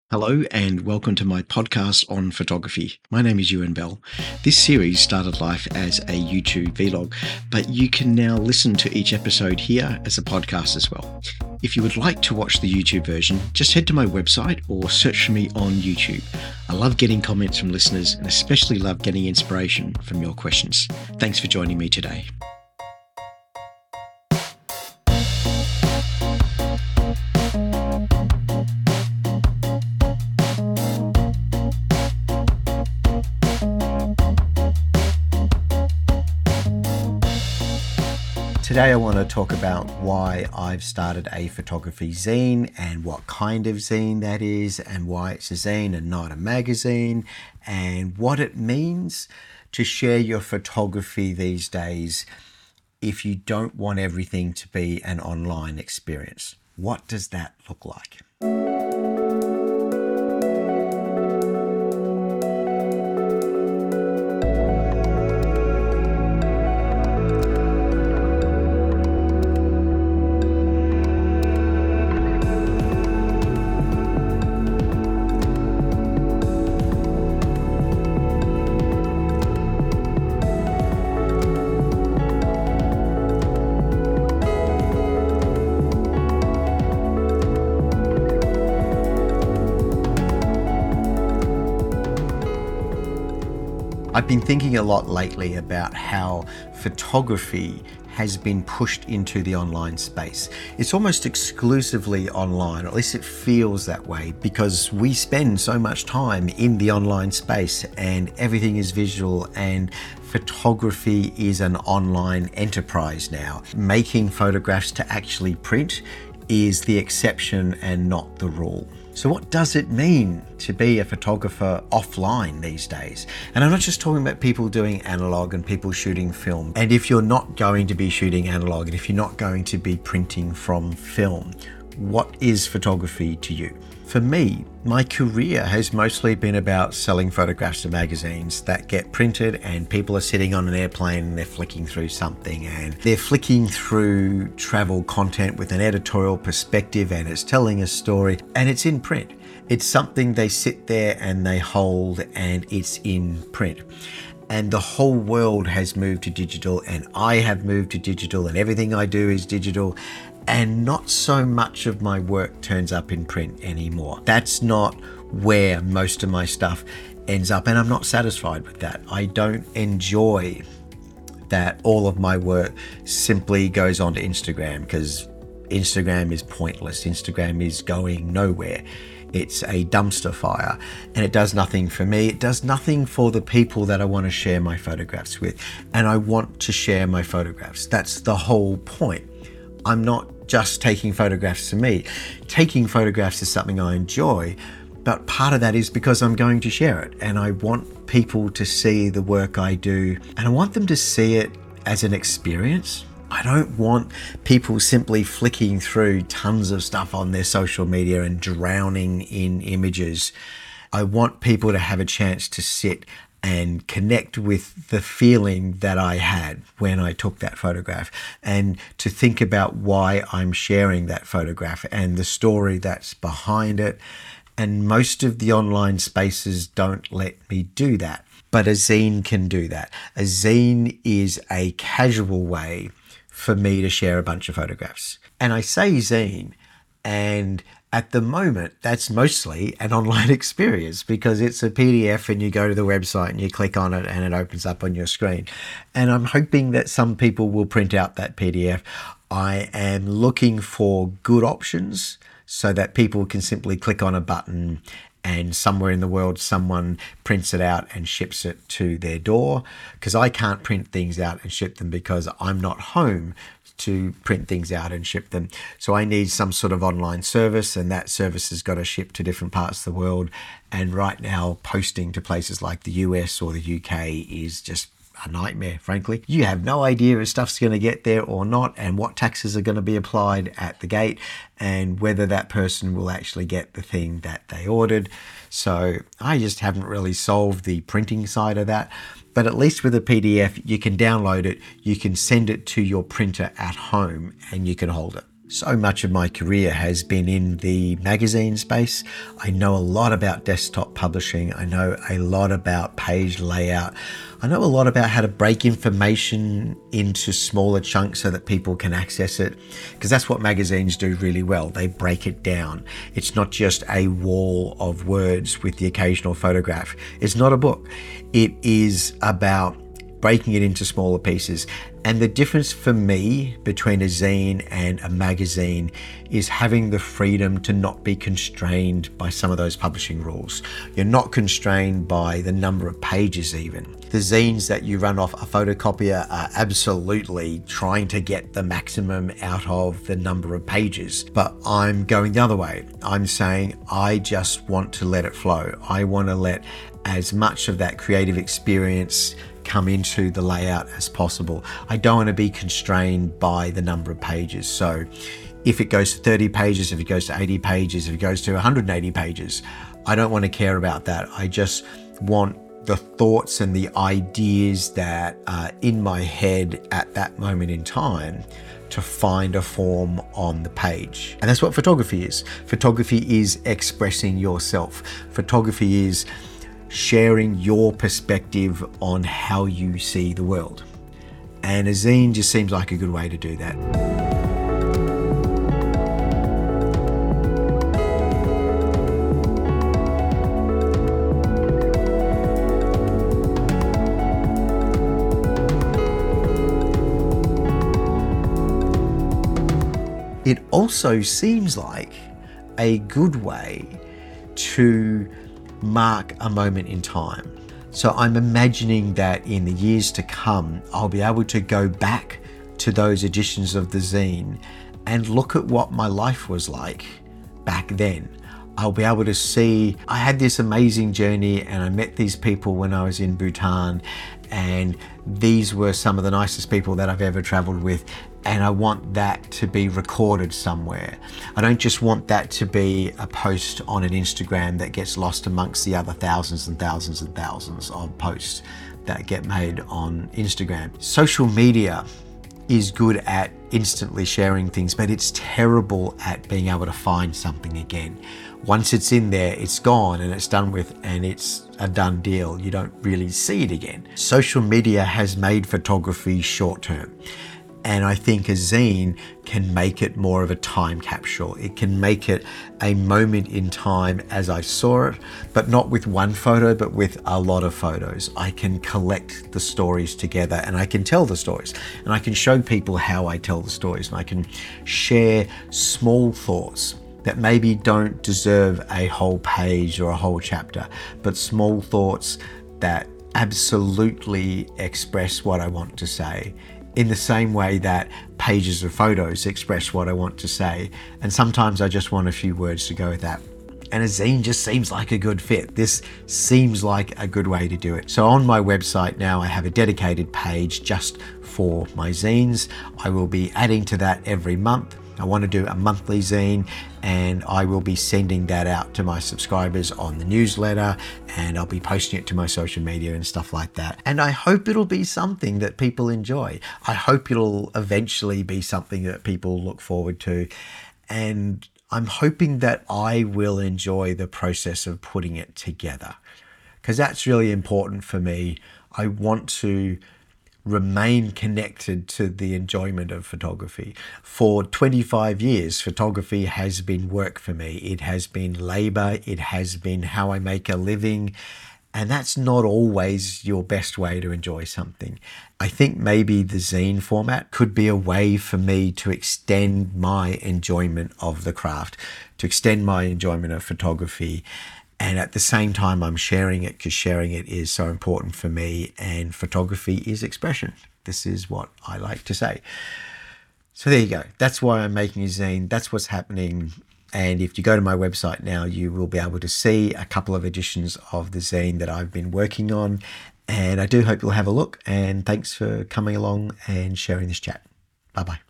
Hello and welcome to my podcast on photography. My name is Ewan Bell. This series started life as a YouTube vlog, but you can now listen to each episode here as a podcast as well. If you would like to watch the YouTube version, just head to my website or search for me on YouTube. I love getting comments from listeners and especially love getting inspiration from your questions. Thanks for joining me today. Today I want to talk about why I've started a photography zine and what kind of zine that is and why it's a zine and not a magazine and what it means to share your photography these days if you don't want everything to be an online experience. What does that look like? I've been thinking a lot lately about how photography has been pushed into the online space. It's almost exclusively online, or at least it feels that way, because we spend so much time in the online space and everything is visual, and photography is an online enterprise now. Making photographs to actually print is the exception and not the rule. So what does it mean to be a photographer offline these days? And I'm not just talking about people doing analog and people shooting film. And if you're not going to be shooting analog and if you're not going to be printing from film, what is photography to you? For me, my career has mostly been about selling photographs to magazines that get printed, and people are sitting on an airplane and they're flicking through something, and they're flicking through travel content with an editorial perspective, and it's telling a story, and it's in print. It's something they sit there and they hold, and it's in print. And the whole world has moved to digital, and I have moved to digital, and everything I do is digital. And not so much of my work turns up in print anymore. That's not where most of my stuff ends up, and I'm not satisfied with that. I don't enjoy that all of my work simply goes onto Instagram, because Instagram is pointless. Instagram is going nowhere. It's a dumpster fire, and it does nothing for me. It does nothing for the people that I want to share my photographs with, and I want to share my photographs. That's the whole point. I'm not just taking photographs for me. Taking photographs is something I enjoy, but part of that is because I'm going to share it, and I want people to see the work I do, and I want them to see it as an experience. I don't want people simply flicking through tons of stuff on their social media and drowning in images. I want people to have a chance to sit and connect with the feeling that I had when I took that photograph, and to think about why I'm sharing that photograph and the story that's behind it. And most of the online spaces don't let me do that, but a zine can do that. A zine is a casual way for me to share a bunch of photographs. And I say zine, and at the moment, that's mostly an online experience because it's a PDF and you go to the website and you click on it and it opens up on your screen. And I'm hoping that some people will print out that PDF. I am looking for good options so that people can simply click on a button and somewhere in the world someone prints it out and ships it to their door, because I can't print things out and ship them because I'm not home to print things out and ship them. So I need some sort of online service, and that service has got to ship to different parts of the world. And right now, posting to places like the US or the UK is just a nightmare, frankly. You have no idea if stuff's going to get there or not, and what taxes are going to be applied at the gate, and whether that person will actually get the thing that they ordered. So I just haven't really solved the printing side of that. But at least with a PDF, you can download it, you can send it to your printer at home, and you can hold it. So much of my career has been in the magazine space. I know a lot about desktop publishing. I know a lot about page layout. I know a lot about how to break information into smaller chunks so that people can access it, because that's what magazines do really well. They break it down. It's not just a wall of words with the occasional photograph. It's not a book. It is about breaking it into smaller pieces. And the difference for me between a zine and a magazine is having the freedom to not be constrained by some of those publishing rules. You're not constrained by the number of pages even. The zines that you run off a photocopier are absolutely trying to get the maximum out of the number of pages. But I'm going the other way. I'm saying I just want to let it flow. I want to let as much of that creative experience come into the layout as possible. I don't want to be constrained by the number of pages. So if it goes to 30 pages, if it goes to 80 pages, if it goes to 180 pages, I don't want to care about that. I just want the thoughts and the ideas that are in my head at that moment in time to find a form on the page. And that's what photography is. Photography is expressing yourself. Photography is sharing your perspective on how you see the world. And a zine just seems like a good way to do that. It also seems like a good way to mark a moment in time. So I'm imagining that in the years to come, I'll be able to go back to those editions of the zine and look at what my life was like back then. I'll be able to see I had this amazing journey and I met these people when I was in Bhutan, and these were some of the nicest people that I've ever traveled with, and I want that to be recorded somewhere. I don't just want that to be a post on an Instagram that gets lost amongst the other thousands and thousands and thousands of posts that get made on Instagram. Social media is good at instantly sharing things, but it's terrible at being able to find something again. Once it's in there, it's gone and it's done with, and it's a done deal. You don't really see it again. Social media has made photography short term. And I think a zine can make it more of a time capsule. It can make it a moment in time as I saw it, but not with one photo, but with a lot of photos. I can collect the stories together and I can tell the stories, and I can show people how I tell the stories, and I can share small thoughts that maybe don't deserve a whole page or a whole chapter, but small thoughts that absolutely express what I want to say, in the same way that pages of photos express what I want to say. And sometimes I just want a few words to go with that. And a zine just seems like a good fit. This seems like a good way to do it. So on my website now, I have a dedicated page just for my zines. I will be adding to that every month. I want to do a monthly zine, and I will be sending that out to my subscribers on the newsletter, and I'll be posting it to my social media and stuff like that. And I hope it'll be something that people enjoy. I hope it'll eventually be something that people look forward to. And I'm hoping that I will enjoy the process of putting it together, because that's really important for me. I want to remain connected to the enjoyment of photography. For 25 years, photography has been work for me. It has been labor. It has been how I make a living. And that's not always your best way to enjoy something. I think maybe the zine format could be a way for me to extend my enjoyment of the craft, to extend my enjoyment of photography. And at the same time, I'm sharing it because sharing it is so important for me, and photography is expression. This is what I like to say. So there you go. That's why I'm making a zine. That's what's happening. And if you go to my website now, you will be able to see a couple of editions of the zine that I've been working on. And I do hope you'll have a look. And thanks for coming along and sharing this chat. Bye-bye.